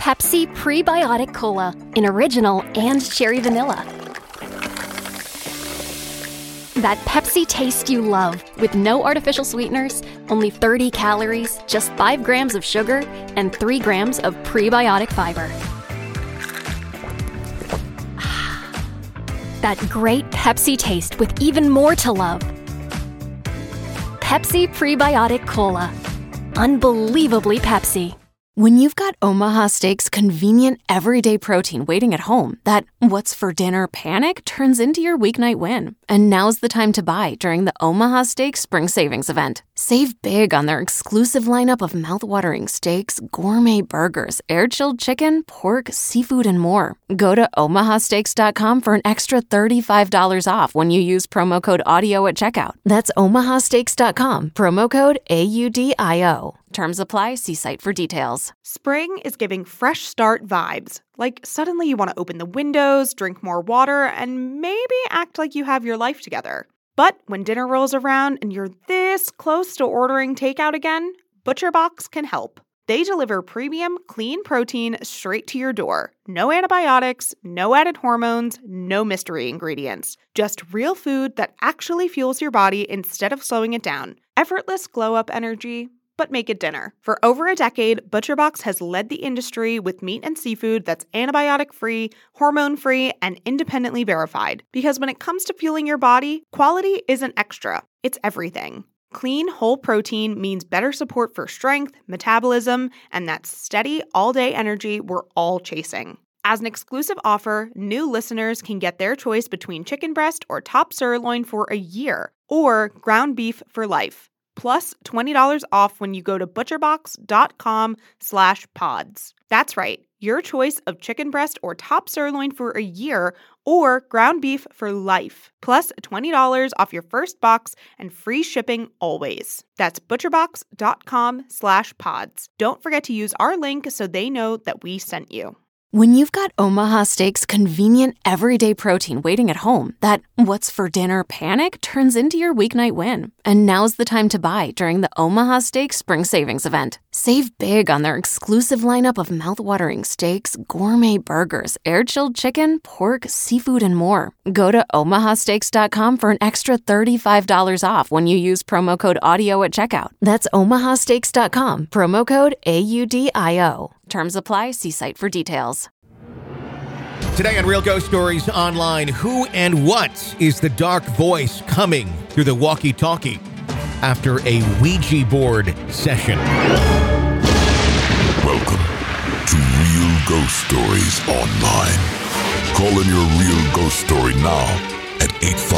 Pepsi Prebiotic Cola in original and cherry vanilla. That Pepsi taste you love, with no artificial sweeteners, only 30 calories, just 5 grams of sugar, and 3 grams of prebiotic fiber. That great Pepsi taste with even more to love. Pepsi Prebiotic Cola. Unbelievably Pepsi. When you've got Omaha Steaks' convenient everyday protein waiting at home, that what's for dinner panic turns into your weeknight win. And now's the time to buy during the Omaha Steaks Spring Savings Event. Save big on their exclusive lineup of mouthwatering steaks, gourmet burgers, air-chilled chicken, pork, seafood, and more. Go to omahasteaks.com for an extra $35 off when you use promo code AUDIO at checkout. That's omahasteaks.com, promo code AUDIO. Terms apply. See site for details. Spring is giving fresh start vibes. Like suddenly you want to open the windows, drink more water, and maybe act like you have your life together. But when dinner rolls around and you're this close to ordering takeout again, ButcherBox can help. They deliver premium, clean protein straight to your door. No antibiotics, no added hormones, no mystery ingredients. Just real food that actually fuels your body instead of slowing it down. Effortless glow-up energy, but make it dinner. For over a decade, ButcherBox has led the industry with meat and seafood that's antibiotic-free, hormone-free, and independently verified. Because when it comes to fueling your body, quality isn't extra, it's everything. Clean, whole protein means better support for strength, metabolism, and that steady, all-day energy we're all chasing. As an exclusive offer, new listeners can get their choice between chicken breast or top sirloin for a year, or ground beef for life. Plus $20 off when you go to butcherbox.com/pods. That's right, your choice of chicken breast or top sirloin for a year or ground beef for life. Plus $20 off your first box and free shipping always. That's butcherbox.com/pods. Don't forget to use our link so they know that we sent you. When you've got Omaha Steaks' convenient everyday protein waiting at home, that what's for dinner panic turns into your weeknight win. And now's the time to buy during the Omaha Steaks Spring Savings Event. Save big on their exclusive lineup of mouthwatering steaks, gourmet burgers, air-chilled chicken, pork, seafood, and more. Go to omahasteaks.com for an extra $35 off when you use promo code AUDIO at checkout. That's omahasteaks.com, promo code AUDIO. Terms apply. See site for details. Today on Real Ghost Stories Online, who and what is the dark voice coming through the walkie-talkie after a Ouija board session? Welcome to Real Ghost Stories Online. Call in your real ghost story now at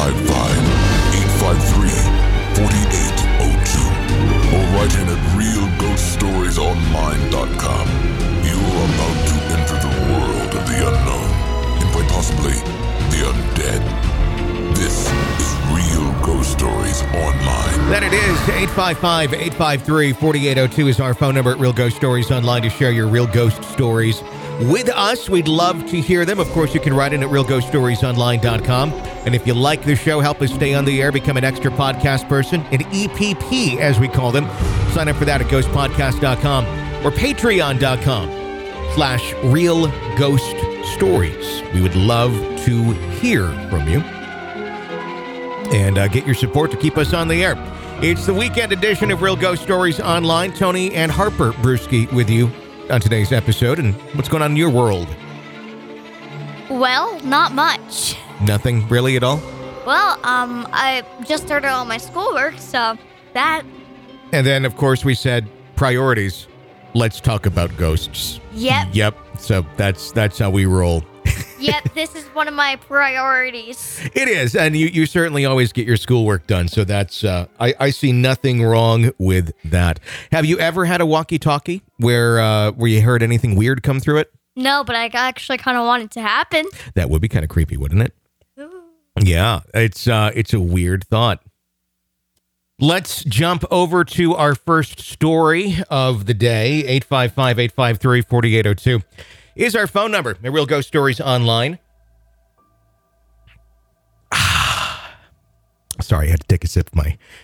855-853-4802 or write in at realghoststoriesonline.com. You are about to enter the world of the unknown and quite possibly the undead. This is Real Ghost Stories Online. That it is. 855-853-4802 is our phone number at Real Ghost Stories Online to share your real ghost stories with us. We'd love to hear them. Of course, you can write in at realghoststoriesonline.com. And if you like the show, help us stay on the air, become an extra podcast person, an EPP as we call them. Sign up for that at ghostpodcast.com or patreon.com/Real Ghost Stories. We would love to hear from you and get your support to keep us on the air. It's the weekend edition of Real Ghost Stories Online. Tony and Harper Brewski with you on today's episode. And what's going on in your world? Well, not much. Nothing really at all? Well, I just started all my schoolwork, so that... And then, of course, we said priorities. Let's talk about ghosts. Yep. So that's how we roll. Yep, this is one of my priorities. It is, and you certainly always get your schoolwork done, so that's, I see nothing wrong with that. Have you ever had a walkie-talkie where you heard anything weird come through it? No, but I actually kind of want it to happen. That would be kind of creepy, wouldn't it? Ooh. Yeah, it's a weird thought. Let's jump over to our first story of the day. 855-853-4802 is our phone number at Real Ghost Stories Online. Sorry, I had to take a sip of my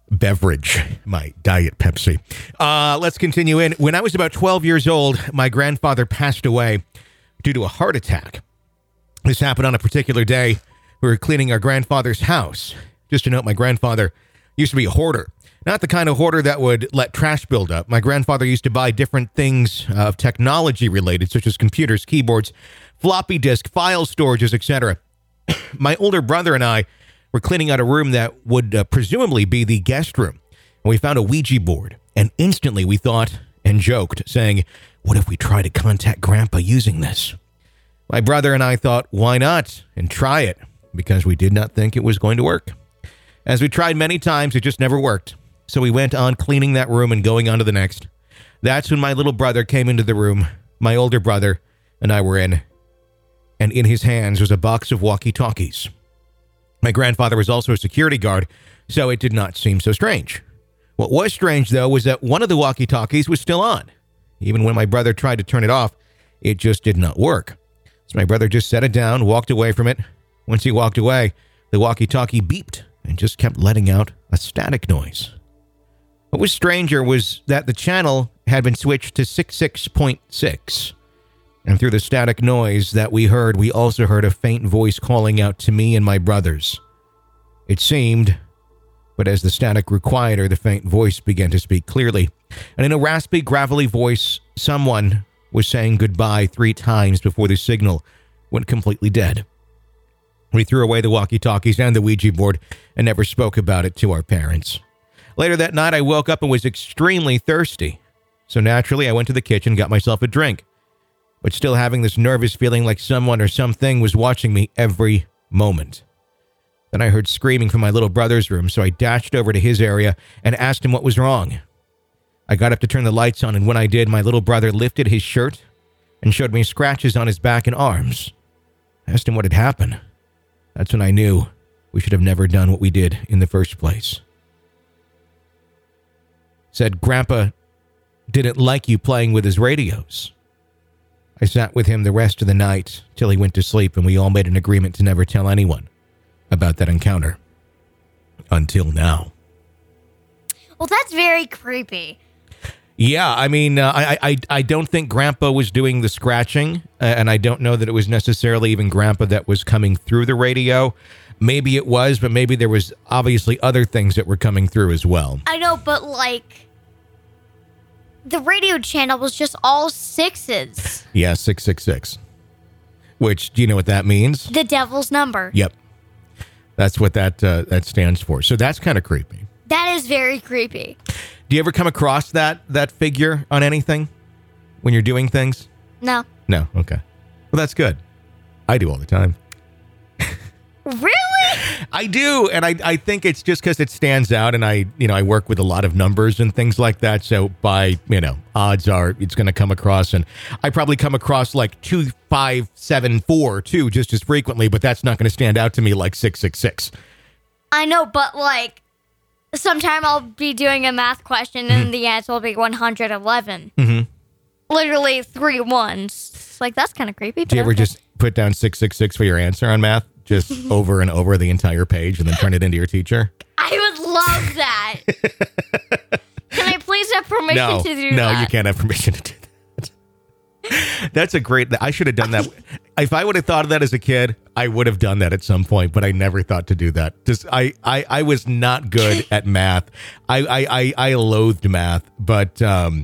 beverage, my Diet Pepsi. Let's continue in. When I was about 12 years old, my grandfather passed away due to a heart attack. This happened on a particular day. We were cleaning our grandfather's house. Just to note, my grandfather used to be a hoarder. Not the kind of hoarder that would let trash build up. My grandfather used to buy different things of technology related, such as computers, keyboards, floppy disk, file storages, etc. My older brother and I were cleaning out a room that would presumably be the guest room. And we found a Ouija board. And instantly we thought and joked, saying, what if we try to contact Grandpa using this? My brother and I thought, why not? And try it, because we did not think it was going to work. As we tried many times, it just never worked. So we went on cleaning that room and going on to the next. That's when my little brother came into the room. My older brother and I were in. And in his hands was a box of walkie-talkies. My grandfather was also a security guard, so it did not seem so strange. What was strange, though, was that one of the walkie-talkies was still on. Even when my brother tried to turn it off, it just did not work. So my brother just set it down, walked away from it. Once he walked away, the walkie-talkie beeped and just kept letting out a static noise. What was stranger was that the channel had been switched to 66.6. And through the static noise that we heard, we also heard a faint voice calling out to me and my brothers. It seemed, but as the static grew quieter, the faint voice began to speak clearly. And in a raspy, gravelly voice, someone was saying goodbye 3 times before the signal went completely dead. We threw away the walkie-talkies and the Ouija board and never spoke about it to our parents. Later that night, I woke up and was extremely thirsty. So naturally, I went to the kitchen and got myself a drink. But still having this nervous feeling like someone or something was watching me every moment. Then I heard screaming from my little brother's room, so I dashed over to his area and asked him what was wrong. I got up to turn the lights on, and when I did, my little brother lifted his shirt and showed me scratches on his back and arms. I asked him what had happened. That's when I knew we should have never done what we did in the first place. Said Grandpa didn't like you playing with his radios. I sat with him the rest of the night till he went to sleep, and we all made an agreement to never tell anyone about that encounter. Until now. Well, that's very creepy. Yeah, I mean, I don't think Grandpa was doing the scratching, and I don't know that it was necessarily even Grandpa that was coming through the radio. Maybe it was, but maybe there was obviously other things that were coming through as well. I know, but like, the radio channel was just all 6s. Yeah, 666. Which, do you know what that means? The devil's number. Yep. That's what that stands for. So that's kind of creepy. That is very creepy. Do you ever come across that figure on anything when you're doing things? No. No? Okay. Well, that's good. I do all the time. Really? I do, and I think it's just because it stands out, and I work with a lot of numbers and things like that, so by, odds are it's going to come across, and I probably come across like 2574 too, just as frequently, but that's not going to stand out to me like 666. I know, but like, sometime I'll be doing a math question, and the answer will be 111. Mm-hmm. Literally 3 ones. It's like, that's kind of creepy. Do you ever just put down 666 for your answer on math? Just over and over the entire page and then turn it into your teacher? I would love that. Can I please have permission to do that? No, you can't have permission to do that. That's a great... I should have done that. If I would have thought of that as a kid, I would have done that at some point, but I never thought to do that. Just I was not good at math. I loathed math, but...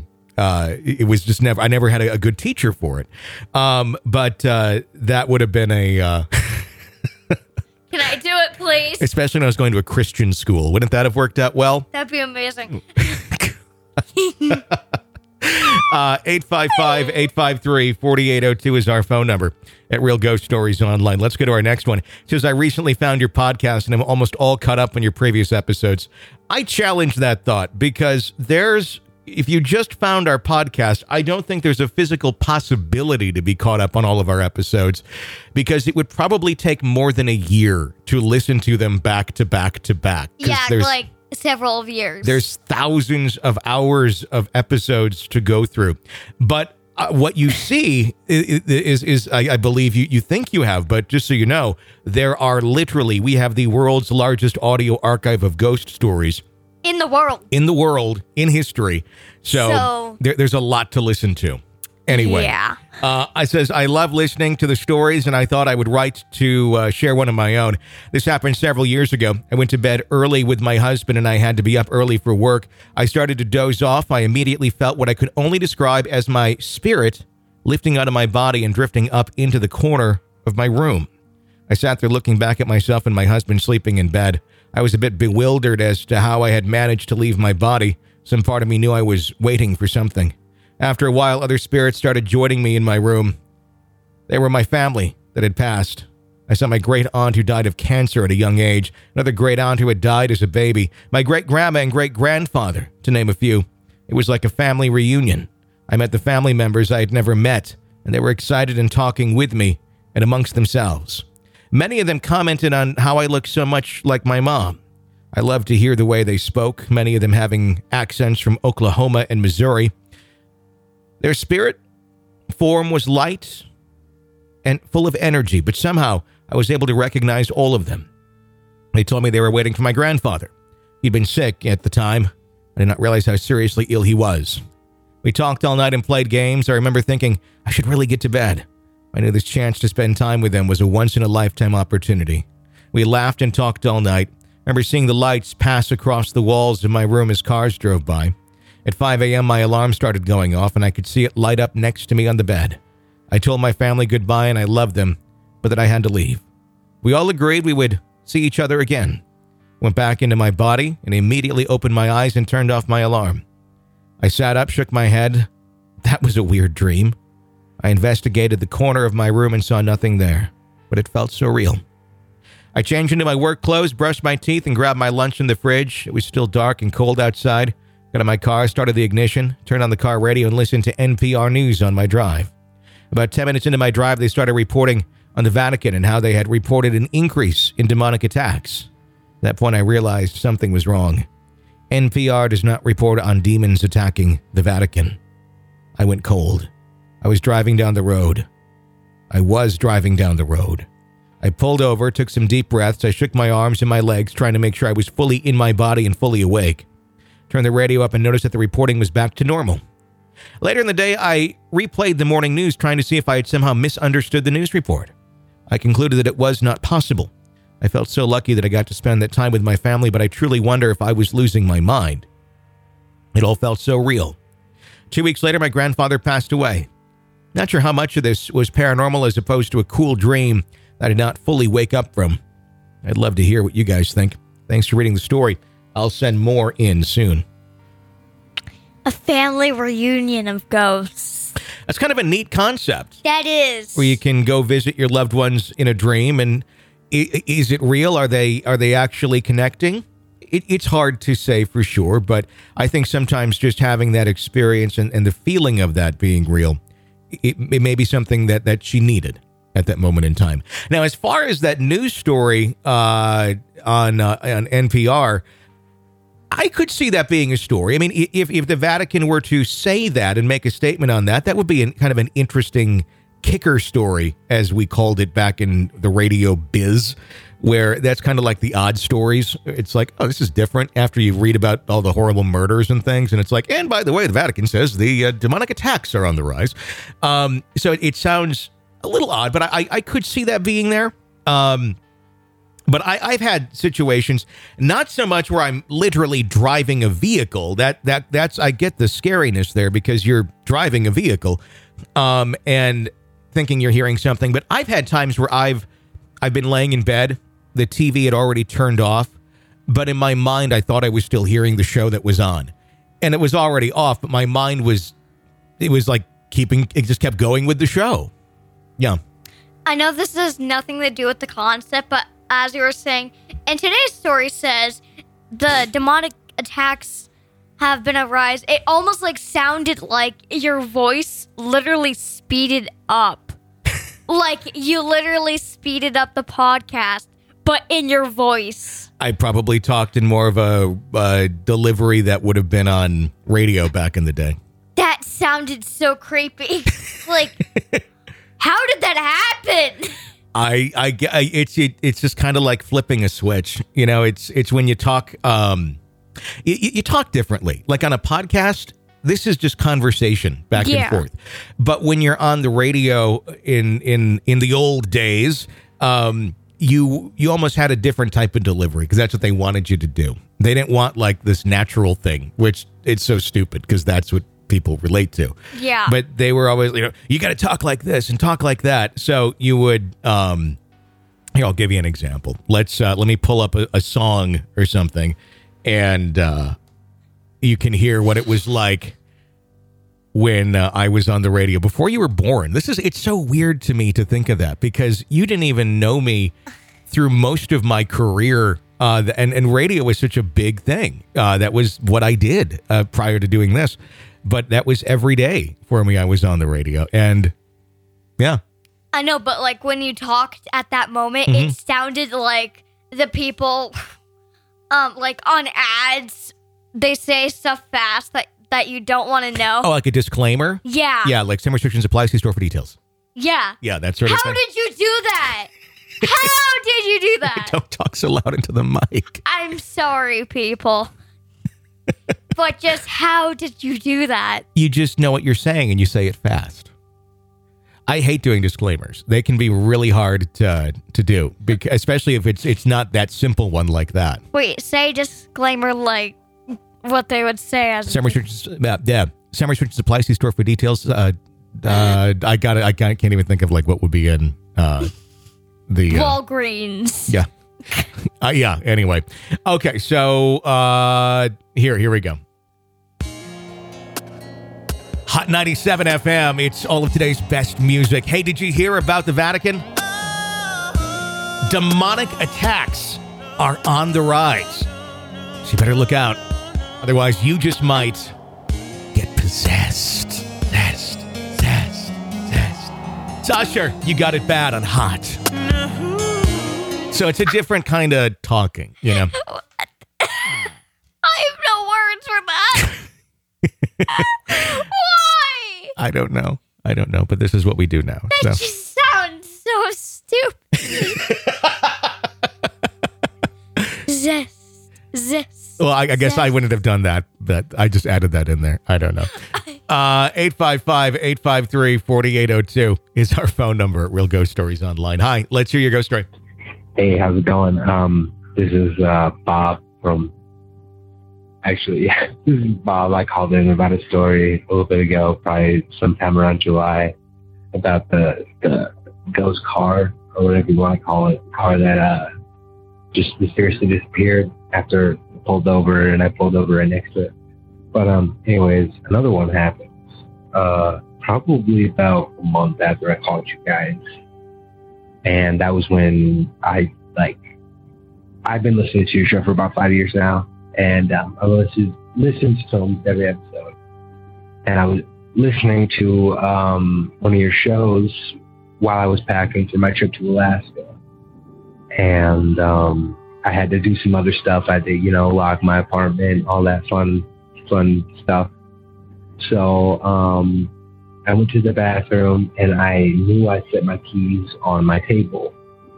it was just I never had a good teacher for it. But that would have been a... Can I do it, please? Especially when I was going to a Christian school. Wouldn't that have worked out well? That'd be amazing. 855-853-4802 is our phone number at Real Ghost Stories Online. Let's go to our next one. It says, I recently found your podcast and I'm almost all caught up on your previous episodes. I challenge that thought because if you just found our podcast, I don't think there's a physical possibility to be caught up on all of our episodes because it would probably take more than a year to listen to them back to back to back. Yeah, like several of years. There's thousands of hours of episodes to go through. But what you see is I believe you think you have, but just so you know, we have the world's largest audio archive of ghost stories. In the world. In the world, in history. So there's a lot to listen to. Anyway, yeah. I says, I love listening to the stories, and I thought I would write to share one of my own. This happened several years ago. I went to bed early with my husband, and I had to be up early for work. I started to doze off. I immediately felt what I could only describe as my spirit lifting out of my body and drifting up into the corner of my room. I sat there looking back at myself and my husband sleeping in bed. I was a bit bewildered as to how I had managed to leave my body. Some part of me knew I was waiting for something. After a while, other spirits started joining me in my room. They were my family that had passed. I saw my great aunt who died of cancer at a young age, another great aunt who had died as a baby, my great-grandma and great-grandfather, to name a few. It was like a family reunion. I met the family members I had never met, and they were excited and talking with me and amongst themselves. Many of them commented on how I looked so much like my mom. I loved to hear the way they spoke, many of them having accents from Oklahoma and Missouri. Their spirit form was light and full of energy, but somehow I was able to recognize all of them. They told me they were waiting for my grandfather. He'd been sick at the time. I did not realize how seriously ill he was. We talked all night and played games. I remember thinking, I should really get to bed. I knew this chance to spend time with them was a once-in-a-lifetime opportunity. We laughed and talked all night. I remember seeing the lights pass across the walls of my room as cars drove by. At 5 a.m., my alarm started going off, and I could see it light up next to me on the bed. I told my family goodbye, and I loved them, but that I had to leave. We all agreed we would see each other again. Went back into my body and immediately opened my eyes and turned off my alarm. I sat up, shook my head. That was a weird dream. I investigated the corner of my room and saw nothing there, but it felt so real. I changed into my work clothes, brushed my teeth, and grabbed my lunch in the fridge. It was still dark and cold outside. Got in my car, started the ignition, turned on the car radio, and listened to NPR News on my drive. About 10 minutes into my drive, they started reporting on the Vatican and how they had reported an increase in demonic attacks. At that point, I realized something was wrong. NPR does not report on demons attacking the Vatican. I went cold. I was driving down the road. I pulled over, took some deep breaths. I shook my arms and my legs, trying to make sure I was fully in my body and fully awake. Turned the radio up and noticed that the reporting was back to normal. Later in the day, I replayed the morning news, trying to see if I had somehow misunderstood the news report. I concluded that it was not possible. I felt so lucky that I got to spend that time with my family, but I truly wonder if I was losing my mind. It all felt so real. 2 weeks later, my grandfather passed away. Not sure how much of this was paranormal as opposed to a cool dream that I did not fully wake up from. I'd love to hear what you guys think. Thanks for reading the story. I'll send more in soon. A family reunion of ghosts. That's kind of a neat concept. That is. Where you can go visit your loved ones in a dream. And is it real? Are they actually connecting? It's hard to say for sure, but I think sometimes just having that experience and the feeling of that being real, it may be something that she needed at that moment in time. Now, as far as that news story on NPR, I could see that being a story. I mean, if the Vatican were to say that and make a statement on that, that would be kind of an interesting kicker story, as we called it back in the radio biz, where that's kind of like the odd stories. It's like, oh, this is different after you read about all the horrible murders and things. And it's like, and by the way, the Vatican says the demonic attacks are on the rise. So it sounds a little odd, but I could see that being there. But I've had situations, not so much where I'm literally driving a vehicle. That's I get the scariness there because you're driving a vehicle, and thinking you're hearing something. But I've had times where I've been laying in bed, the TV had already turned off, but in my mind I thought I was still hearing the show that was on, and it was already off. But my mind was like it just kept going with the show. Yeah. I know this has nothing to do with the concept, but as you were saying, and today's story says the demonic attacks have been a rise. It almost like sounded like your voice literally speeded up. Like you literally speeded up the podcast, but in your voice. I probably talked in more of a delivery that would have been on radio back in the day. That sounded so creepy. Like, how did that happen? It's just kind of like flipping a switch. You know, it's when you talk You talk differently. Like on a podcast, this is just conversation back and forth. But when you're on the radio in the old days, you almost had a different type of delivery because that's what they wanted you to do. They didn't want like this natural thing, which it's so stupid because that's what people relate to. Yeah. But they were always, you got to talk like this and talk like that. So you would, here, I'll give you an example. Let me pull up a song or something, and you can hear what it was like when I was on the radio before you were born. It's so weird to me to think of that because you didn't even know me through most of my career. And radio was such a big thing. That was what I did prior to doing this. But that was every day for me. I was on the radio. And yeah. I know, but like when you talked at that moment, it sounded like the people, like on ads, they say stuff fast that you don't want to know. Oh, like a disclaimer? Yeah. Yeah, like some restrictions apply. See store for details. Yeah. Yeah, that sort of thing. How did you do that? How did you do that? Don't talk so loud into the mic. I'm sorry, people. But just how did you do that? You just know what you're saying and you say it fast. I hate doing disclaimers. They can be really hard to do, especially if it's not that simple one like that. Wait, say disclaimer like what they would say as some restrictions. Some restrictions apply. See store for details. I can't even think of like what would be in the Walgreens. Yeah. Yeah. Anyway. Okay. So here we go. Hot 97 FM. It's all of today's best music. Hey, did you hear about the Vatican? Demonic attacks are on the rise. So you better look out. Otherwise, you just might get possessed. Usher, you got it bad on Hot. So it's a different kind of talking, you know. I have no words for that. Why? I don't know, but this is what we do now. That just sounds so stupid. Zest. Well, I guess I wouldn't have done that, but I just added that in there. I don't know. 855-853-4802 is our phone number at Real Ghost Stories Online. Hi, let's hear your ghost story. Hey, how's it going? This is Bob from... Actually, yeah, this is Bob. I called in about a story a little bit ago, probably sometime around July, about the ghost car, or whatever you want to call it, car that just mysteriously disappeared after I pulled over, and I pulled over right next to it. But anyways, another one happened probably about a month after I called you guys. And that was when I've been listening to your show for about 5 years now. And I listened to almost every episode. And I was listening to one of your shows while I was packing for my trip to Alaska. And I had to do some other stuff. I had to, lock my apartment, all that fun stuff. So I went to the bathroom, and I knew I set my keys on my table.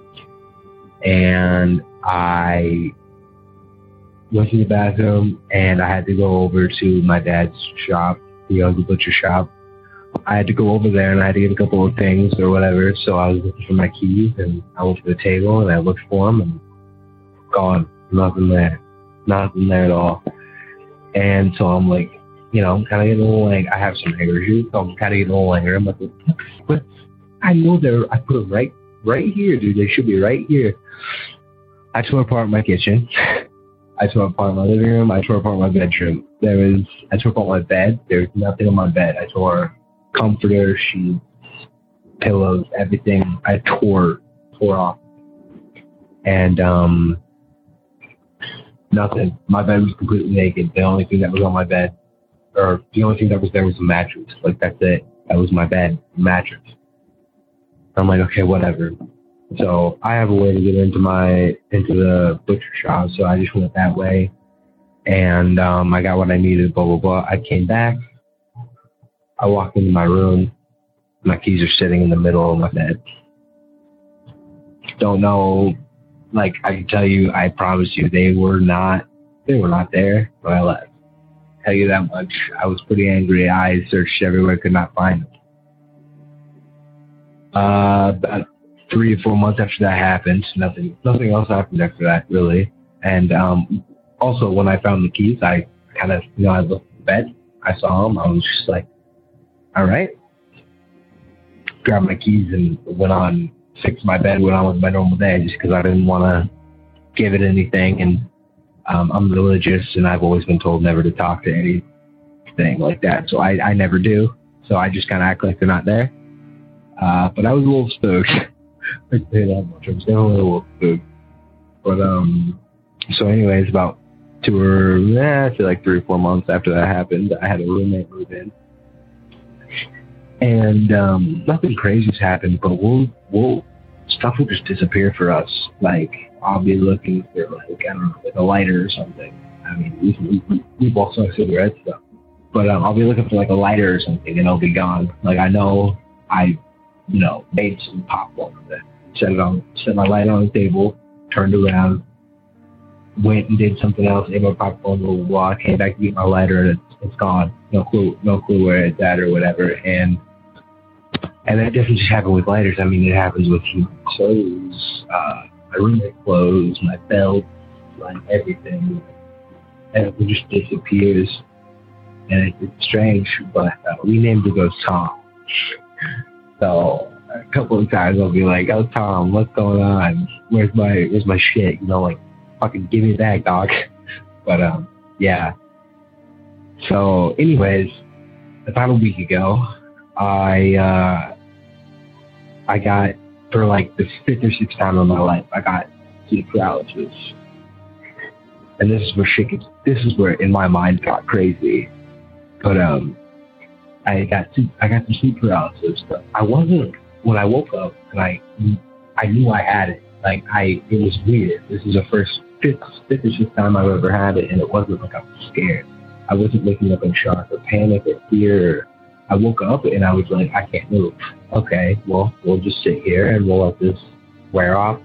And I went to the bathroom, and I had to go over to my dad's shop, the butcher shop. I had to go over there, and I had to get a couple of things or whatever. So I was looking for my keys, and I went to the table, and I looked for them, and gone. Nothing there at all. And so I'm like, I'm kind of getting a little angry. I have some anger issues, so I'm kind of getting a little angry. I'm like, what? I know I put them right here, dude. They should be right here. I tore apart my kitchen. I tore apart my living room. I tore apart my bedroom. I tore apart my bed. There's nothing on my bed. I tore comforter, sheets, pillows, everything. I tore off. And nothing. My bed was completely naked. The only thing that was on my bed, or the only thing that was there was a mattress. Like, that's it. That was my bed, mattress. I'm like, okay, whatever. So I have a way to get into the butcher shop, so I just went that way. And I got what I needed, blah, blah, blah. I came back. I walked into my room. My keys are sitting in the middle of my bed. Don't know, I can tell you, I promise you, they were not they were not there when I left. Tell you that much. I was pretty angry. I searched everywhere, could not find them. About 3 or 4 months after that happened, nothing else happened after that, really. And also, when I found the keys, I kind of, I looked at the bed. I saw them. I was just like, all right. Grabbed my keys and went on, fixed my bed, went on with my normal day just because I didn't want to give it anything. And I'm religious, and I've always been told never to talk to anything like that. So I never do. So I just kind of act like they're not there. But I was a little spooked. I can say that much. I was definitely a little spooked. But, so anyways, about 3 or 4 months after that happened, I had a roommate move in. And nothing crazy's happened, but stuff will just disappear for us. Like, I'll be looking for, like, I don't know, like a lighter or something. I mean, we both smoke cigarettes, stuff. But I'll be looking for, like, a lighter or something, and it'll be gone. Like, I know I, made some popcorn with it. Set my light on the table, turned around, went and did something else, ate my popcorn, blah, blah, blah. Came back to get my lighter, and it's gone. No clue where it's at or whatever. And that doesn't just happen with lighters. I mean, it happens with clothes, my roommate clothes, my belt, like everything. And it just disappears. And it's strange, but we named the ghost Tom. So a couple of times I'll be like, "Oh, Tom, what's going on? Where's my shit? Like, fucking give me it back, dog." But yeah. So, anyways, about a week ago, I got, for like the 5th or 6th time in my life, I got sleep paralysis. And this is where in my mind got crazy. But I got some sleep paralysis. But when I woke up, and I knew I had it. Like, it was weird. This is the 5th or 6th time I've ever had it, and it wasn't like I was scared. I wasn't waking up in shock or panic or fear. I woke up and I was like, I can't move. Okay, well, we'll just sit here and we'll let this wear off.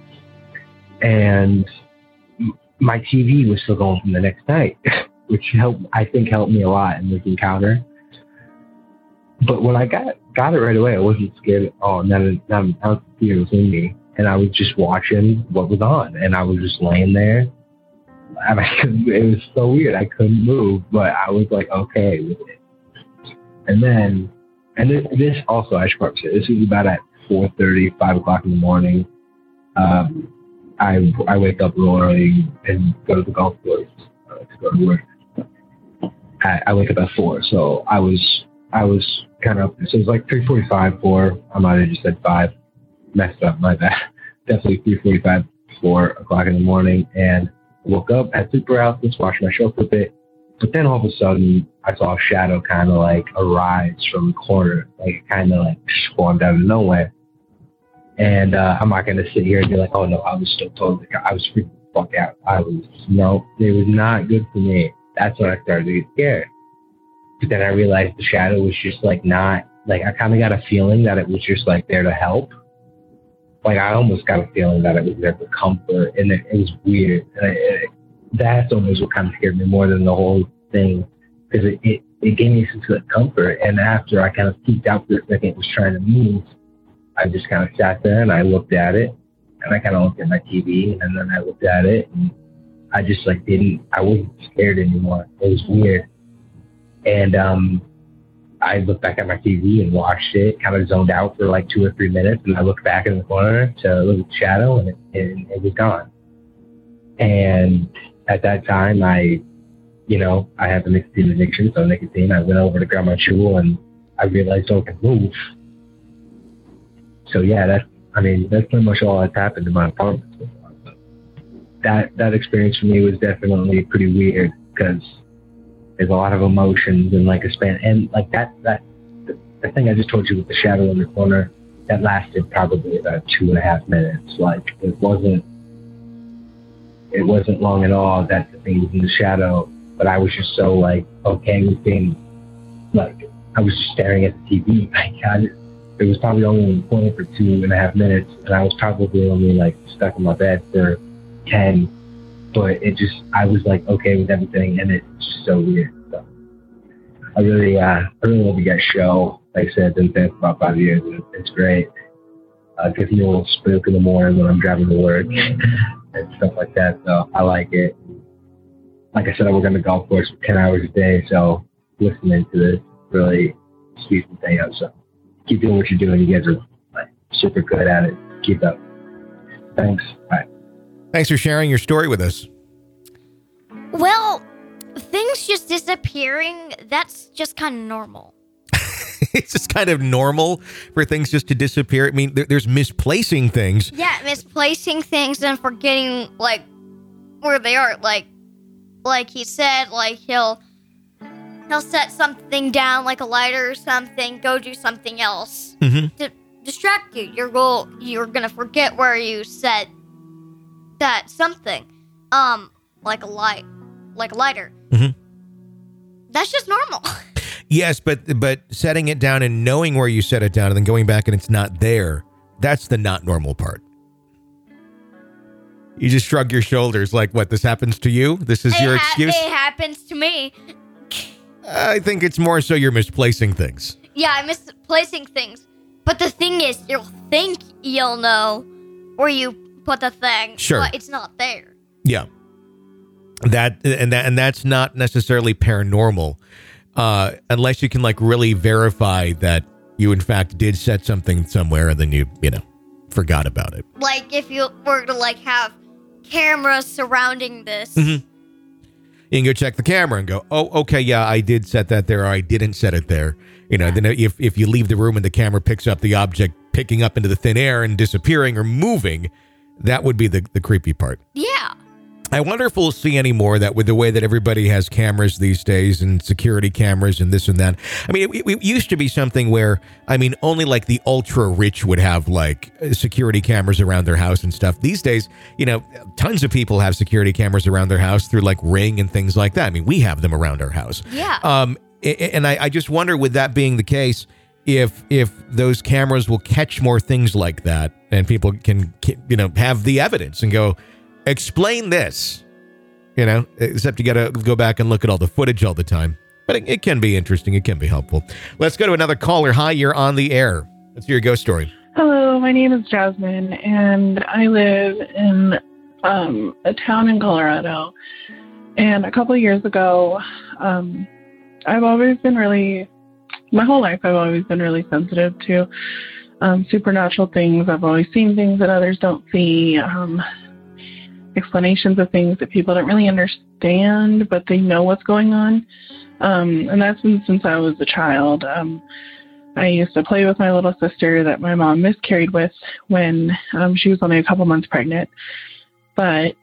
And my TV was still going from the next night, which I think helped me a lot in this encounter. But when I got it right away, I wasn't scared at all. None of the fear was in me. And I was just watching what was on. And I was just laying there. And it was so weird. I couldn't move, but I was like, okay with it. And this also, I should probably say, this was about at 4:30, 5 o'clock in the morning. I wake up real early and go to the golf course to go to work. I wake up at 4, so I was kind of, so it was like 3:45, 4. I might have just said 5. Messed up, my bad. Definitely 3:45, 4 o'clock in the morning, and woke up, had sleep paralysis, washed my shoulder a bit, but then all of a sudden I saw a shadow kind of like arise from the corner, like it kind of like spawned out of nowhere. And I'm not going to sit here and be like, oh no, I was still totally, I was freaking the fuck out. It was not good for me. That's when I started to get scared. But then I realized the shadow was just like not, like I kind of got a feeling that it was just like there to help. Like, I almost got a feeling that it was there for comfort, and it was weird. And that's almost what kind of scared me more than the whole thing, because it gave me some sort of comfort. And after I kind of peeked out for a second, it was trying to move, I just kind of sat there and I looked at it, and I kind of looked at my TV, and then I looked at it, and I just like I wasn't scared anymore. It was weird. And I looked back at my TV and watched it, kind of zoned out for like 2 or 3 minutes, and I looked back in the corner to look at the shadow, and it was gone. And at that time, I have a nicotine addiction, so nicotine, I went over to grab my chew, and I realized I could move. So yeah, that's pretty much all that's happened in my apartment so far. But that experience for me was definitely pretty weird, because there's a lot of emotions in like a span, and like that the thing I just told you with the shadow in the corner, that lasted probably about 2.5 minutes. Like it wasn't long at all that the thing was in the shadow, but I was just so like okay with being like, I was just staring at the TV. It was probably only in the corner for 2.5 minutes, and I was probably only like stuck in my bed for 10, but I was like okay with everything, and it's just so weird. So I really love the guys' show. Like I said, been a fan for about 5 years. It's great. Gives me a little spook in the morning when I'm driving to work and stuff like that. So I like it. Like I said, I work on the golf course for 10 hours a day, so listening to this really speeds the thing up. So keep doing what you're doing. You guys are like super good at it. Keep up. Thanks. Bye. Thanks for sharing your story with us. Well, things just disappearing, that's just kind of normal. It's just kind of normal for things just to disappear. I mean, there's misplacing things. Yeah, misplacing things and forgetting, like, where they are. Like he said, like, he'll set something down, like a lighter or something, go do something else to distract you. You're going to forget where you set that something, like a lighter. Mm-hmm. That's just normal. Yes, but setting it down and knowing where you set it down and then going back and it's not there, that's the not normal part. You just shrug your shoulders like, what, this happens to you? This is your excuse? It happens to me. I think it's more so you're misplacing things. Yeah, I'm misplacing things. But the thing is, you'll think you'll know where you put the thing, sure, but it's not there. Yeah. That's not necessarily paranormal. Unless you can like really verify that you in fact did set something somewhere and then you forgot about it. Like if you were to like have cameras surrounding this. Mm-hmm. You can go check the camera and go, oh, okay, yeah, I did set that there or I didn't set it there. Then if you leave the room and the camera picks up the object picking up into the thin air and disappearing or moving, that would be the creepy part. Yeah. I wonder if we'll see any more of that with the way that everybody has cameras these days and security cameras and this and that. I mean, it used to be something where, only like the ultra rich would have like security cameras around their house and stuff. These days, tons of people have security cameras around their house through like Ring and things like that. I mean, we have them around our house. Yeah. And I just wonder, with that being the case, if those cameras will catch more things like that and people can, have the evidence and go, explain this, except you got to go back and look at all the footage all the time. But it can be interesting. It can be helpful. Let's go to another caller. Hi, you're on the air. Let's hear your ghost story. Hello, my name is Jasmine, and I live in a town in Colorado. And a couple of years ago, I've always been my whole life, I've always been really sensitive to supernatural things. I've always seen things that others don't see. Explanations of things that people don't really understand, but they know what's going on. And that's been since I was a child. I used to play with my little sister that my mom miscarried with when she was only a couple months pregnant. But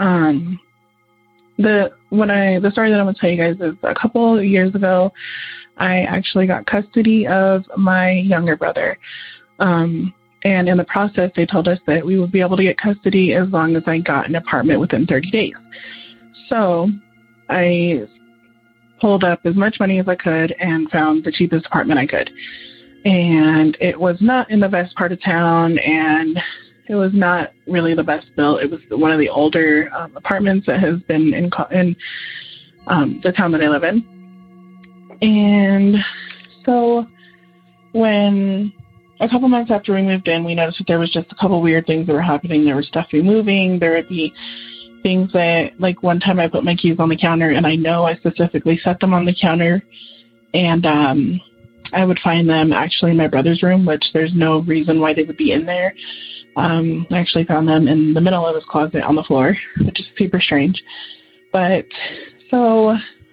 the story that I'm going to tell you guys is a couple of years ago, I actually got custody of my younger brother. And in the process, they told us that we would be able to get custody as long as I got an apartment within 30 days. So I pulled up as much money as I could and found the cheapest apartment I could. And it was not in the best part of town, and it was not really the best built. It was one of the older apartments that has been in the town that I live in. And so when a couple months after we moved in, we noticed that there was just a couple weird things that were happening. There was stuff moving. There would be things that, like one time I put my keys on the counter, and I know I specifically set them on the counter, and I would find them actually in my brother's room, which there's no reason why they would be in there. I actually found them in the middle of his closet on the floor, which is super strange. But so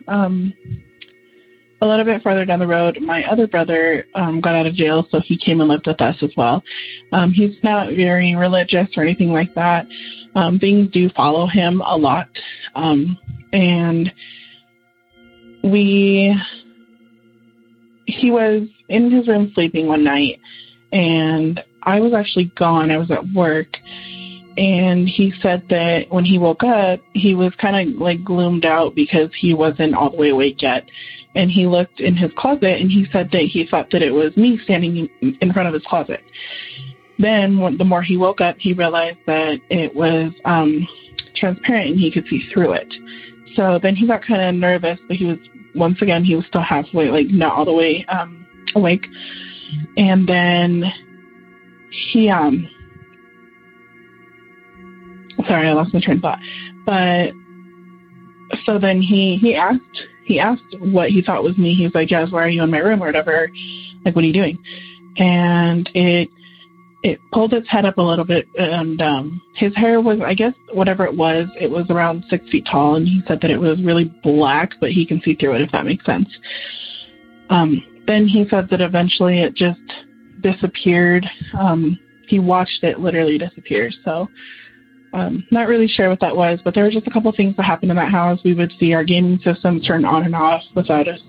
a little bit further down the road, my other brother got out of jail, so he came and lived with us as well. He's not very religious or anything like that. Things do follow him a lot. And he was in his room sleeping one night, and I was actually gone. I was at work. And he said that when he woke up, he was kind of like gloomed out because he wasn't all the way awake yet. And he looked in his closet, and he said that he thought that it was me standing in front of his closet. Then the more he woke up, he realized that it was transparent and he could see through it. So then he got kind of nervous, but he was still halfway, like not all the way awake. And then he, sorry, I lost my train of thought. But so then he asked what he thought was me. He was like, Jazz, why are you in my room or whatever? Like, what are you doing? And it pulled its head up a little bit, and his hair was, I guess, whatever it was around 6 feet tall, and he said that it was really black, but he can see through it, if that makes sense. Then he said that eventually it just disappeared. He watched it literally disappear. So not really sure what that was, but there were just a couple of things that happened in that house. We would see our gaming systems turn on and off without us,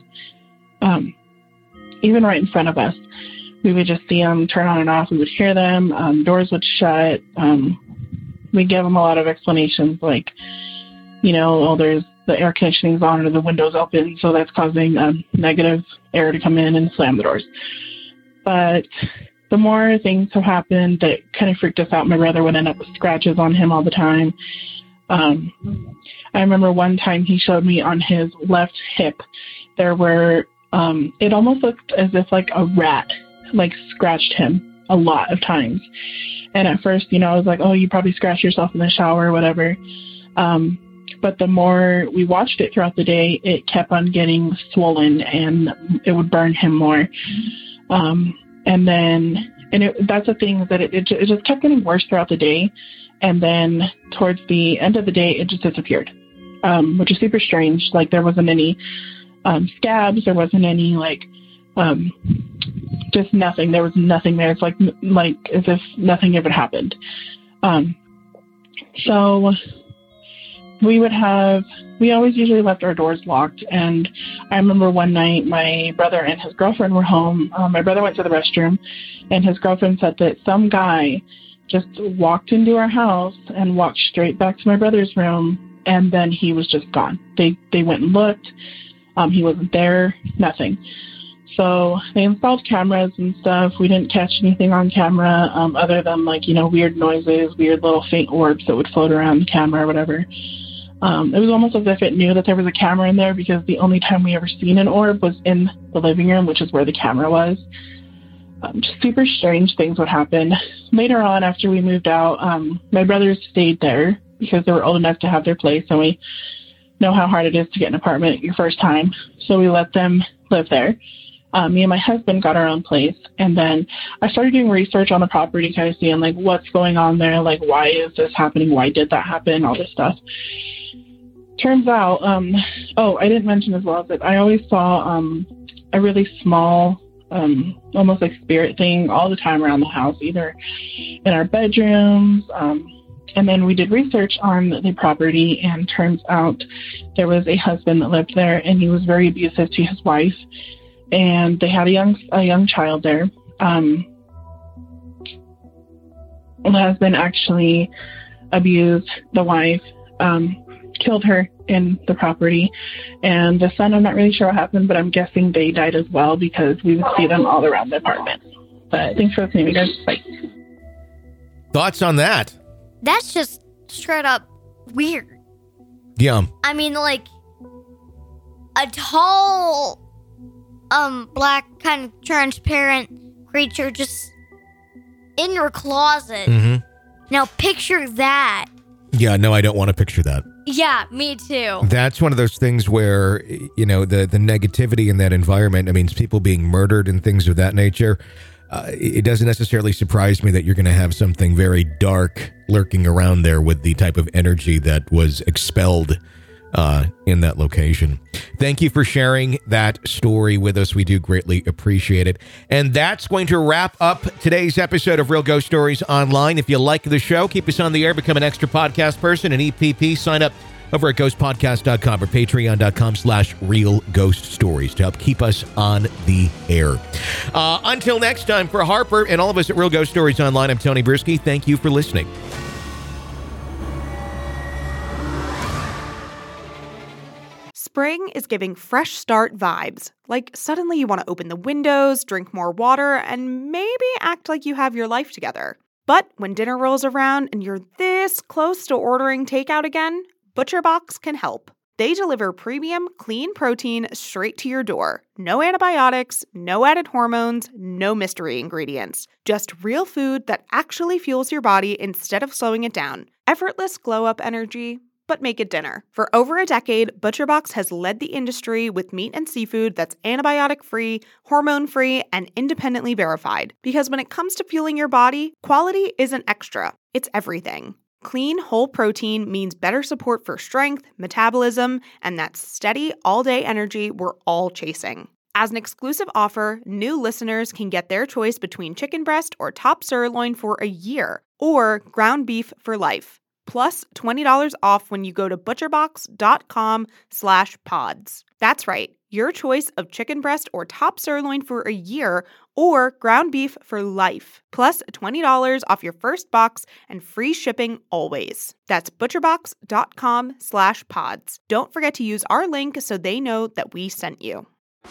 even right in front of us. We would just see them turn on and off. We would hear them. Doors would shut. We'd give them a lot of explanations, like, there's the air conditioning's on or the window's open, so that's causing negative air to come in and slam the doors. But the more things have happened that kind of freaked us out, my brother would end up with scratches on him all the time. I remember one time he showed me on his left hip, there were, it almost looked as if like a rat, like scratched him a lot of times. And at first, I was like, oh, you probably scratched yourself in the shower or whatever. But the more we watched it throughout the day, it kept on getting swollen and it would burn him more. That's the thing, that it just kept getting worse throughout the day. And then towards the end of the day, it just disappeared, which is super strange. Like, there wasn't any scabs. There wasn't any, just nothing. There was nothing there. It's like as if nothing ever happened. So we always usually left our doors locked. And I remember one night my brother and his girlfriend were home. My brother went to the restroom, and his girlfriend said that some guy just walked into our house and walked straight back to my brother's room, and then he was just gone. They went and looked. He wasn't there, nothing. So they installed cameras and stuff. We didn't catch anything on camera other than weird noises, weird little faint orbs that would float around the camera or whatever. It was almost as if it knew that there was a camera in there, because the only time we ever seen an orb was in the living room, which is where the camera was. Just super strange things would happen. Later on, after we moved out, my brothers stayed there because they were old enough to have their place, and we know how hard it is to get an apartment your first time. So we let them live there. Me and my husband got our own place, and then I started doing research on the property, kind of seeing what's going on there, why is this happening, why did that happen, all this stuff. Turns out, I didn't mention as well that I always saw a really small, almost like spirit thing all the time around the house, either in our bedrooms. And then we did research on the property, and turns out there was a husband that lived there, and he was very abusive to his wife. And they had a young child there. The husband actually abused the wife, killed her in the property. And the son, I'm not really sure what happened, but I'm guessing they died as well, because we would see them all around the apartment. But thanks for listening, guys. Bye. Thoughts on that? That's just straight up weird. Yeah. I mean, a tall, black, kind of transparent creature just in your closet. Mm-hmm. Now picture that. Yeah, no, I don't want to picture that. Yeah, me too. That's one of those things where, the negativity in that environment, people being murdered and things of that nature, it doesn't necessarily surprise me that you're going to have something very dark lurking around there with the type of energy that was expelled in that location. Thank you for sharing that story with us. We do greatly appreciate it. And that's going to wrap up today's episode of Real Ghost Stories Online. If you like the show, keep us on the air, become an extra podcast person, an EPP. Sign up over at ghostpodcast.com or patreon.com/Real Ghost Stories to help keep us on the air. Until next time, for Harper and all of us at Real Ghost Stories Online, I'm Tony Brisky. Thank you for listening. Spring is giving fresh start vibes. Like, suddenly you want to open the windows, drink more water, and maybe act like you have your life together. But when dinner rolls around and you're this close to ordering takeout again, ButcherBox can help. They deliver premium, clean protein straight to your door. No antibiotics, no added hormones, no mystery ingredients. Just real food that actually fuels your body instead of slowing it down. Effortless glow-up energy, but make it dinner. For over a decade, ButcherBox has led the industry with meat and seafood that's antibiotic-free, hormone-free, and independently verified. Because when it comes to fueling your body, quality isn't extra, it's everything. Clean, whole protein means better support for strength, metabolism, and that steady, all-day energy we're all chasing. As an exclusive offer, new listeners can get their choice between chicken breast or top sirloin for a year, or ground beef for life. Plus $20 off when you go to butcherbox.com/pods. That's right, your choice of chicken breast or top sirloin for a year or ground beef for life. Plus $20 off your first box and free shipping always. That's butcherbox.com/pods. Don't forget to use our link so they know that we sent you.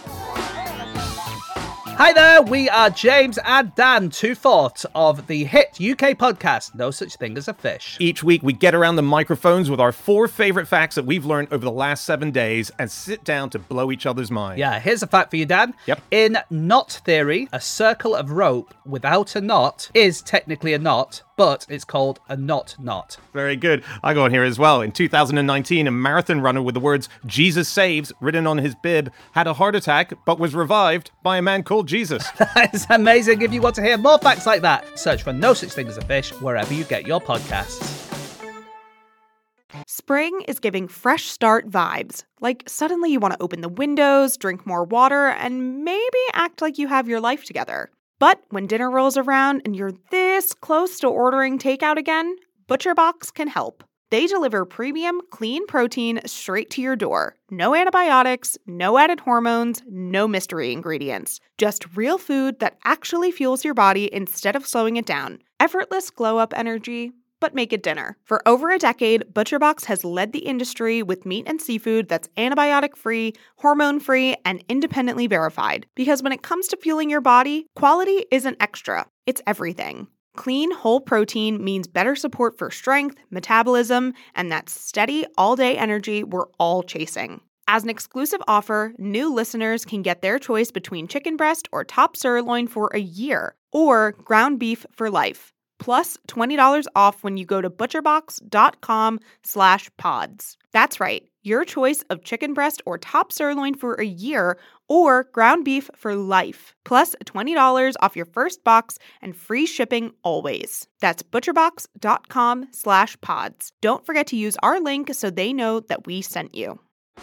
Hi there, we are James and Dan, two-fourths of the hit UK podcast, No Such Thing as a Fish. Each week, we get around the microphones with our 4 favorite facts that we've learned over the last 7 days and sit down to blow each other's mind. Yeah, here's a fact for you, Dan. Yep. In knot theory, a circle of rope without a knot is technically a knot, but it's called a knot knot. Very good. I got on here as well. In 2019, a marathon runner with the words "Jesus saves" written on his bib had a heart attack, but was revived by a man called Jesus. That's amazing. If you want to hear more facts like that, search for No Such Thing as a Fish wherever you get your podcasts. Spring is giving fresh start vibes. Like suddenly you want to open the windows, drink more water, and maybe act like you have your life together. But when dinner rolls around and you're this close to ordering takeout again, ButcherBox can help. They deliver premium, clean protein straight to your door. No antibiotics, no added hormones, no mystery ingredients. Just real food that actually fuels your body instead of slowing it down. Effortless glow-up energy, but make it dinner. For over a decade, ButcherBox has led the industry with meat and seafood that's antibiotic-free, hormone-free, and independently verified. Because when it comes to fueling your body, quality isn't extra, it's everything. Clean, whole protein means better support for strength, metabolism, and that steady, all-day energy we're all chasing. As an exclusive offer, new listeners can get their choice between chicken breast or top sirloin for a year, or ground beef for life. Plus $20 off when you go to butcherbox.com/pods. That's right, your choice of chicken breast or top sirloin for a year or ground beef for life. Plus $20 off your first box and free shipping always. That's butcherbox.com/pods. Don't forget to use our link so they know that we sent you.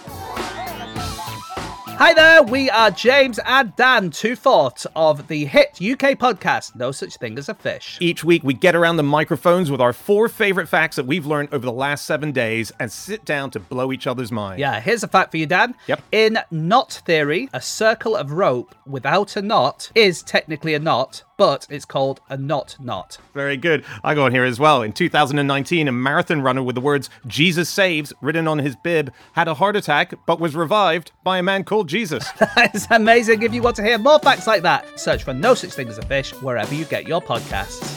Hi there, we are James and Dan, two-fourths of the hit UK podcast, No Such Thing as a Fish. Each week, we get around the microphones with our 4 favorite facts that we've learned over the last 7 days and sit down to blow each other's mind. Yeah, here's a fact for you, Dan. Yep. In knot theory, a circle of rope without a knot is technically a knot, but it's called a knot knot. Very good. I got on here as well. In 2019, a marathon runner with the words "Jesus saves" written on his bib had a heart attack, but was revived by a man called Jesus. That's amazing. If you want to hear more facts like that, search for No Such Thing as a Fish wherever you get your podcasts.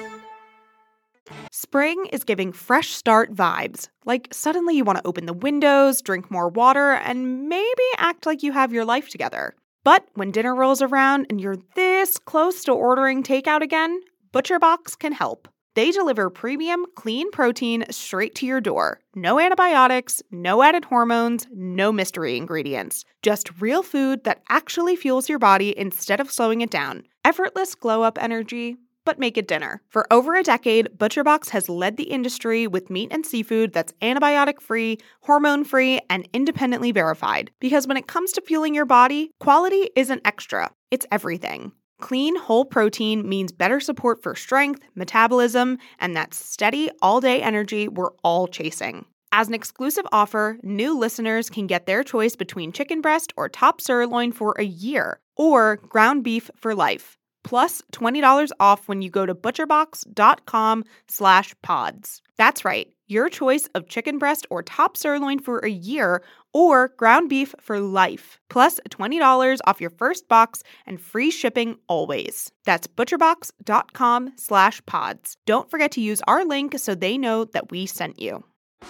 Spring is giving fresh start vibes. Like suddenly you want to open the windows, drink more water, and maybe act like you have your life together. But when dinner rolls around and you're this close to ordering takeout again, ButcherBox can help. They deliver premium, clean protein straight to your door. No antibiotics, no added hormones, no mystery ingredients. Just real food that actually fuels your body instead of slowing it down. Effortless glow-up energy, but make it dinner. For over a decade, ButcherBox has led the industry with meat and seafood that's antibiotic-free, hormone-free, and independently verified. Because when it comes to fueling your body, quality isn't extra, it's everything. Clean, whole protein means better support for strength, metabolism, and that steady, all-day energy we're all chasing. As an exclusive offer, new listeners can get their choice between chicken breast or top sirloin for a year, or ground beef for life. Plus $20 off when you go to butcherbox.com/pods. That's right, your choice of chicken breast or top sirloin for a year or ground beef for life, plus $20 off your first box and free shipping always. That's butcherbox.com/pods. Don't forget to use our link so they know that we sent you.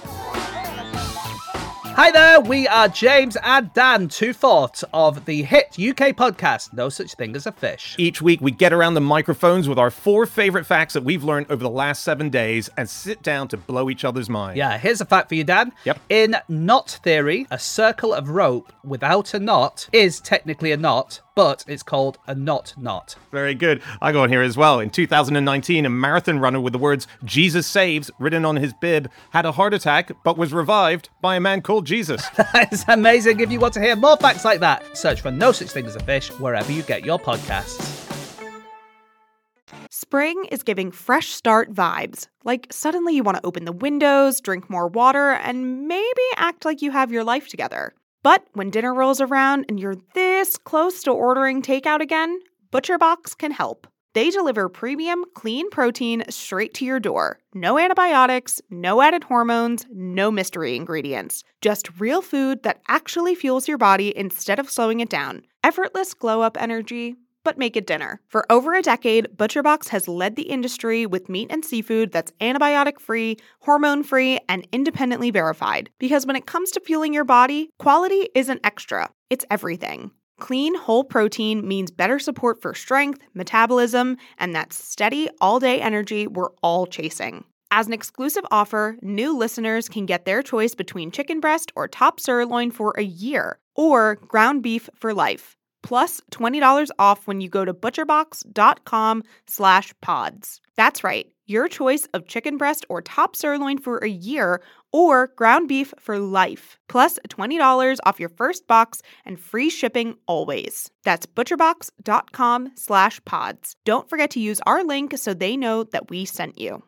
Hi there, we are James and Dan, two-fourths of the hit UK podcast, No Such Thing as a Fish. Each week, we get around the microphones with our 4 favorite facts that we've learned over the last 7 days and sit down to blow each other's mind. Yeah, here's a fact for you, Dan. Yep. In knot theory, a circle of rope without a knot is technically a knot, but it's called a knot knot. Very good. I got one here as well. In 2019, a marathon runner with the words "Jesus saves" written on his bib had a heart attack but was revived by a man called Jesus. That is amazing. If you want to hear more facts like that, search for No Such Thing as a Fish wherever you get your podcasts. Spring is giving fresh start vibes. Like suddenly you want to open the windows, drink more water, and maybe act like you have your life together. But when dinner rolls around and you're this close to ordering takeout again, ButcherBox can help. They deliver premium, clean protein straight to your door. No antibiotics, no added hormones, no mystery ingredients. Just real food that actually fuels your body instead of slowing it down. Effortless glow-up energy, but make it dinner. For over a decade, ButcherBox has led the industry with meat and seafood that's antibiotic-free, hormone-free, and independently verified. Because when it comes to fueling your body, quality isn't extra, it's everything. Clean, whole protein means better support for strength, metabolism, and that steady, all-day energy we're all chasing. As an exclusive offer, new listeners can get their choice between chicken breast or top sirloin for a year, or ground beef for life. Plus $20 off when you go to butcherbox.com/pods. That's right, your choice of chicken breast or top sirloin for a year or ground beef for life. Plus $20 off your first box and free shipping always. That's butcherbox.com/pods. Don't forget to use our link so they know that we sent you.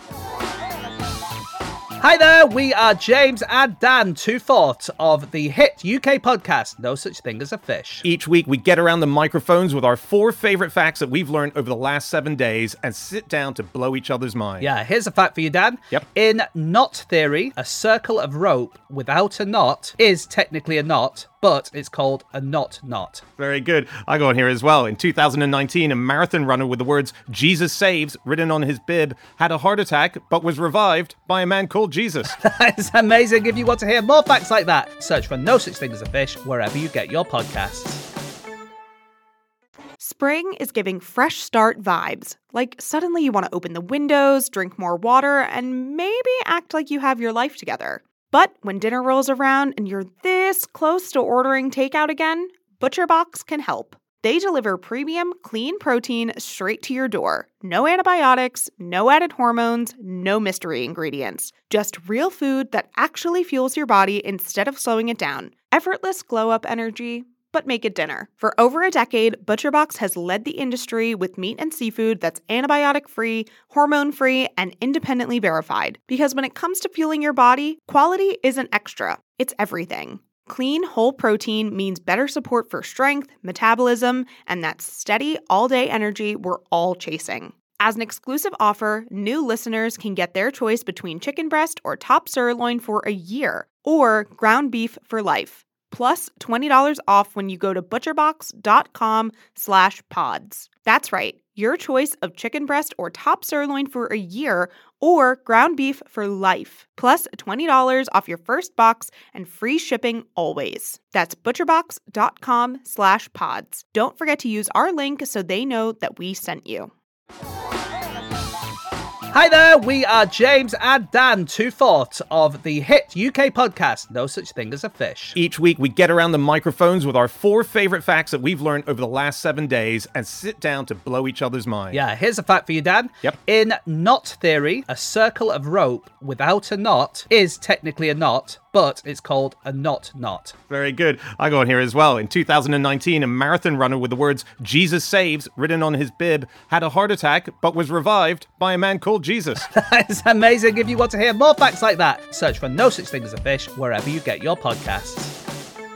Hi there, we are James and Dan, two-fourths of the hit UK podcast, No Such Thing as a Fish. Each week, we get around the microphones with our 4 favorite facts that we've learned over the last 7 days and sit down to blow each other's mind. Yeah, here's a fact for you, Dan. Yep. In knot theory, a circle of rope without a knot is technically a knot, but it's called a knot knot. Very good. I got one here as well. In 2019, a marathon runner with the words "Jesus saves" written on his bib had a heart attack but was revived by a man called Jesus. That is amazing. If you want to hear more facts like that, search for No Such Thing as a Fish wherever you get your podcasts. Spring is giving fresh start vibes. Like suddenly you want to open the windows, drink more water, and maybe act like you have your life together. But when dinner rolls around and you're this close to ordering takeout again, ButcherBox can help. They deliver premium, clean protein straight to your door. No antibiotics, no added hormones, no mystery ingredients. Just real food that actually fuels your body instead of slowing it down. Effortless glow-up energy, but make it dinner. For over a decade, ButcherBox has led the industry with meat and seafood that's antibiotic-free, hormone-free, and independently verified. Because when it comes to fueling your body, quality isn't extra, it's everything. Clean, whole protein means better support for strength, metabolism, and that steady, all-day energy we're all chasing. As an exclusive offer, new listeners can get their choice between chicken breast or top sirloin for a year, or ground beef for life. Plus $20 off when you go to butcherbox.com/pods. That's right, your choice of chicken breast or top sirloin for a year or ground beef for life. Plus $20 off your first box and free shipping always. That's butcherbox.com/pods. Don't forget to use our link so they know that we sent you. Hi there, we are James and Dan, two-fourths of the hit UK podcast, No Such Thing as a Fish. Each week, we get around the microphones with our 4 favorite facts that we've learned over the last 7 days and sit down to blow each other's mind. Yeah, here's a fact for you, Dan. Yep. In knot theory, a circle of rope without a knot is technically a knot, but it's called a knot knot. Very good. I got one here as well. In 2019, a marathon runner with the words "Jesus saves" written on his bib had a heart attack but was revived by a man called Jesus. That is amazing. If you want to hear more facts like that, search for No Such Thing as a Fish wherever you get your podcasts.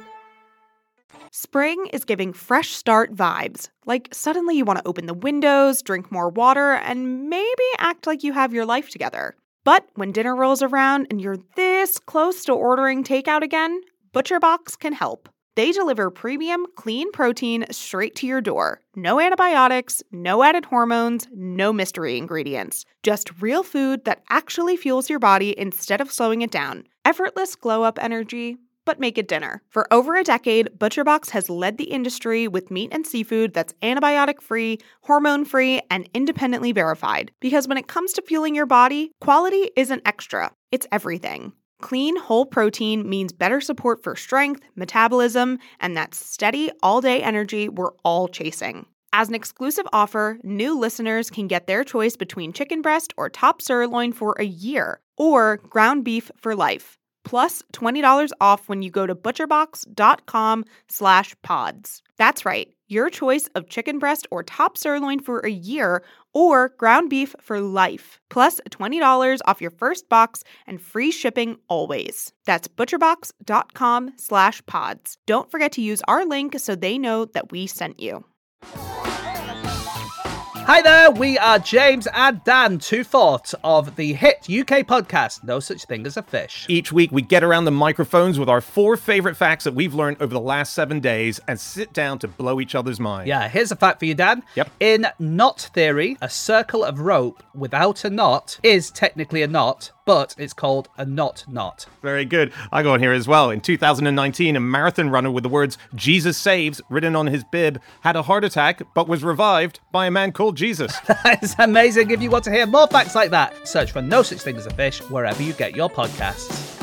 Spring is giving fresh start vibes. Like suddenly you want to open the windows, drink more water, and maybe act like you have your life together. But when dinner rolls around and you're this close to ordering takeout again, ButcherBox can help. They deliver premium, clean protein straight to your door. No antibiotics, no added hormones, no mystery ingredients. Just real food that actually fuels your body instead of slowing it down. Effortless glow-up energy, but make it dinner. For over a decade, ButcherBox has led the industry with meat and seafood that's antibiotic-free, hormone-free, and independently verified. Because when it comes to fueling your body, quality isn't extra, it's everything. Clean, whole protein means better support for strength, metabolism, and that steady, all-day energy we're all chasing. As an exclusive offer, new listeners can get their choice between chicken breast or top sirloin for a year, or ground beef for life. Plus $20 off when you go to butcherbox.com/pods. That's right, your choice of chicken breast or top sirloin for a year or ground beef for life. Plus $20 off your first box and free shipping always. That's butcherbox.com/pods. Don't forget to use our link so they know that we sent you. Hi there, we are James and Dan, two-fourths of the hit UK podcast, No Such Thing as a Fish. Each week, we get around the microphones with our 4 favorite facts that we've learned over the last 7 days and sit down to blow each other's mind. Yeah, here's a fact for you, Dan. Yep. In knot theory, a circle of rope without a knot is technically a knot, but it's called a knot. Very good. I got one here as well. In 2019, a marathon runner with the words "Jesus saves" written on his bib had a heart attack but was revived by a man called Jesus. That is amazing. If you want to hear more facts like that, search for No Such Thing as a Fish wherever you get your podcasts.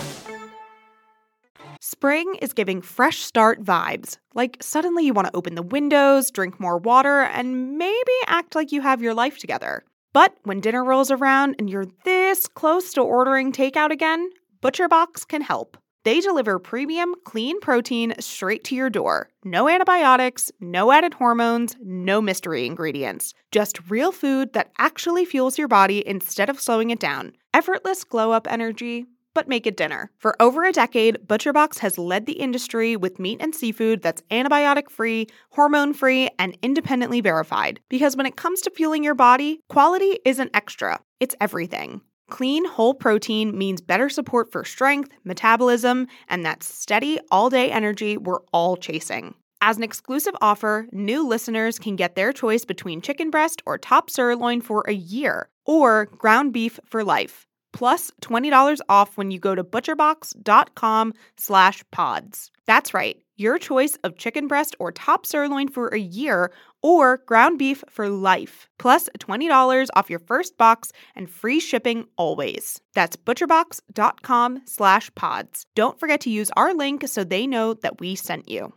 Spring is giving fresh start vibes. Like suddenly you want to open the windows, drink more water, and maybe act like you have your life together. But when dinner rolls around and you're this close to ordering takeout again, ButcherBox can help. They deliver premium, clean protein straight to your door. No antibiotics, no added hormones, no mystery ingredients. Just real food that actually fuels your body instead of slowing it down. Effortless glow-up energy, but make it dinner. For over a decade, ButcherBox has led the industry with meat and seafood that's antibiotic-free, hormone-free, and independently verified. Because when it comes to fueling your body, quality isn't extra, it's everything. Clean, whole protein means better support for strength, metabolism, and that steady, all-day energy we're all chasing. As an exclusive offer, new listeners can get their choice between chicken breast or top sirloin for a year, or ground beef for life. Plus $20 off when you go to butcherbox.com/pods. That's right, your choice of chicken breast or top sirloin for a year or ground beef for life. Plus $20 off your first box and free shipping always. That's butcherbox.com/pods. Don't forget to use our link so they know that we sent you.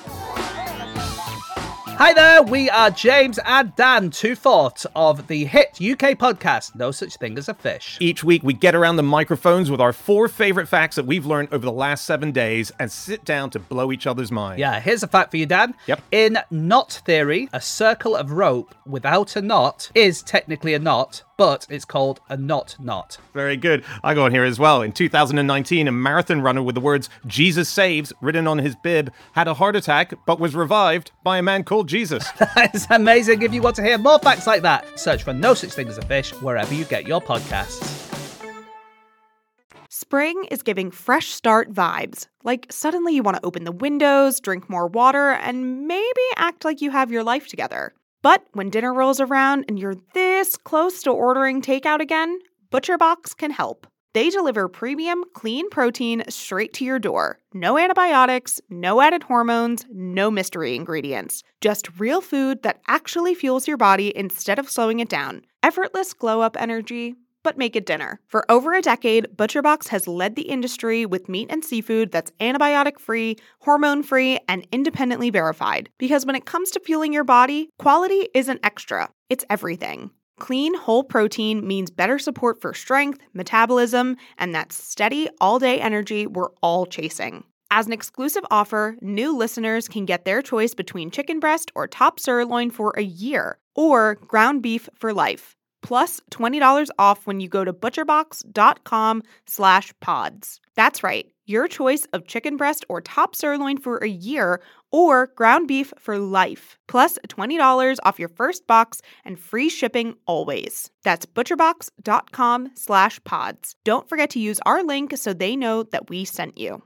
Hi there, we are James and Dan, two-fourths of the hit UK podcast, No Such Thing as a Fish. Each week, we get around the microphones with our 4 favorite facts that we've learned over the last 7 days and sit down to blow each other's mind. Yeah, here's a fact for you, Dan. Yep. In knot theory, a circle of rope without a knot is technically a knot, but it's called a knot. Very good. I got one here as well. In 2019, a marathon runner with the words "Jesus saves" written on his bib had a heart attack but was revived by a man called Jesus. That is amazing. If you want to hear more facts like that, search for No Such Thing as a Fish wherever you get your podcasts. Spring is giving fresh start vibes. Like suddenly you want to open the windows, drink more water, and maybe act like you have your life together. But when dinner rolls around and you're this close to ordering takeout again, ButcherBox can help. They deliver premium, clean protein straight to your door. No antibiotics, no added hormones, no mystery ingredients. Just real food that actually fuels your body instead of slowing it down. Effortless glow-up energy, but make it dinner. For over a decade, ButcherBox has led the industry with meat and seafood that's antibiotic-free, hormone-free, and independently verified. Because when it comes to fueling your body, quality isn't extra, it's everything. Clean, whole protein means better support for strength, metabolism, and that steady, all-day energy we're all chasing. As an exclusive offer, new listeners can get their choice between chicken breast or top sirloin for a year, or ground beef for life. Plus $20 off when you go to butcherbox.com/pods. That's right, your choice of chicken breast or top sirloin for a year, or ground beef for life. Plus $20 off your first box and free shipping always. That's butcherbox.com/pods. Don't forget to use our link so they know that we sent you.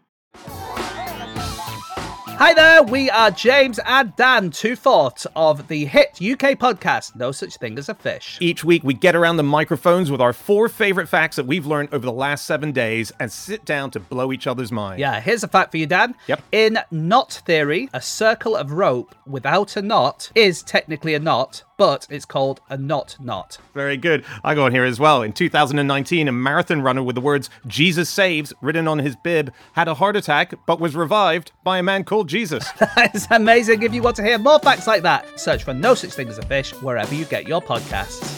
Hi there, we are James and Dan, two-fourths of the hit UK podcast, No Such Thing as a Fish. Each week, we get around the microphones with our 4 favorite facts that we've learned over the last 7 days and sit down to blow each other's mind. Yeah, here's a fact for you, Dan. Yep. In knot theory, a circle of rope without a knot is technically a knot, but it's called a knot. Very good. I got one here as well. In 2019, a marathon runner with the words "Jesus saves" written on his bib had a heart attack but was revived by a man called Jesus. That is amazing. If you want to hear more facts like that, search for No Such Thing as a Fish wherever you get your podcasts.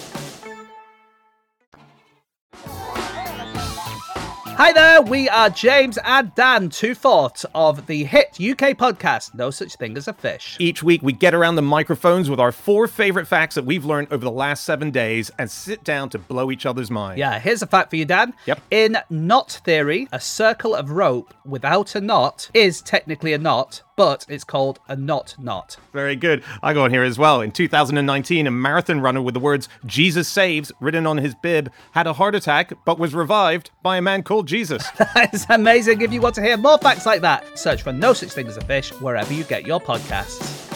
Hi there, we are James and Dan, two-fourths of the hit UK podcast, No Such Thing as a Fish. Each week, we get around the microphones with our 4 favorite facts that we've learned over the last 7 days and sit down to blow each other's mind. Yeah, here's a fact for you, Dan. Yep. In knot theory, a circle of rope without a knot is technically a knot, but it's called a knot. Very good. I got one here as well. In 2019, a marathon runner with the words "Jesus saves" written on his bib had a heart attack but was revived by a man called Jesus. That is amazing. If you want to hear more facts like that, search for No Such Thing as a Fish wherever you get your podcasts.